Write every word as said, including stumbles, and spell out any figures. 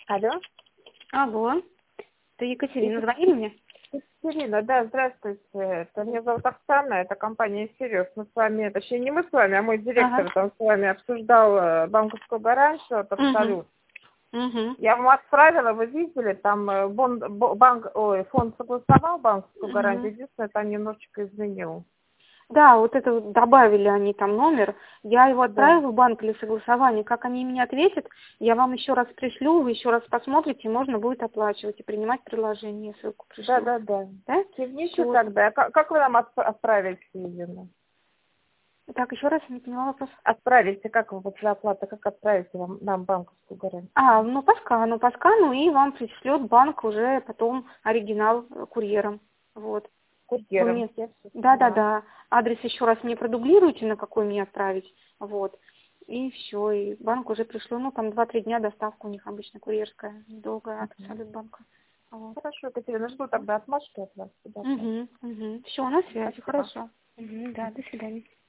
Алло. Алло, это Екатерина, звонили мне? Екатерина, да, здравствуйте. Это меня зовут Оксана, это компания «Сириус». Мы с вами, точнее, не мы с вами, а мой директор Ага. там с вами обсуждал э, банковскую гарантию от Угу. Абсолют. Угу. Я вам отправила, вы видели, там э, бон- бо- банк, ой, фонд согласовал банковскую гарантию, Угу. единственное, там немножечко изменил. Да, вот это вот добавили они там номер. Я его Да. отправила в банк для согласования. Как они мне ответят, я вам еще раз пришлю, вы еще раз посмотрите, можно будет оплачивать и принимать предложение. Я ссылку пришлю. Да, да, да. Да? Кивните Всё. тогда. Как, как вы нам отп- отправите именно? Так, еще раз не поняла вопрос. Отправите, как вы после оплаты, как отправите вам, нам банковскую гарантию? А, ну по скану, по скану, и вам пришлет банк уже потом оригинал э, курьером. Вот. Вы Курьером. мне... Я всё Да, да, поняла. да. Адрес еще раз мне продублируйте, на какой мне отправить. Вот. И все. И банк уже пришло. Ну, там два-три дня доставка у них обычно курьерская. Недолгая от Абсолют банка. Вот. Хорошо, Екатерина, жду тогда отмашки от вас. Туда. Угу, угу. Все, на связи. Спасибо. Хорошо. Угу, да, до свидания.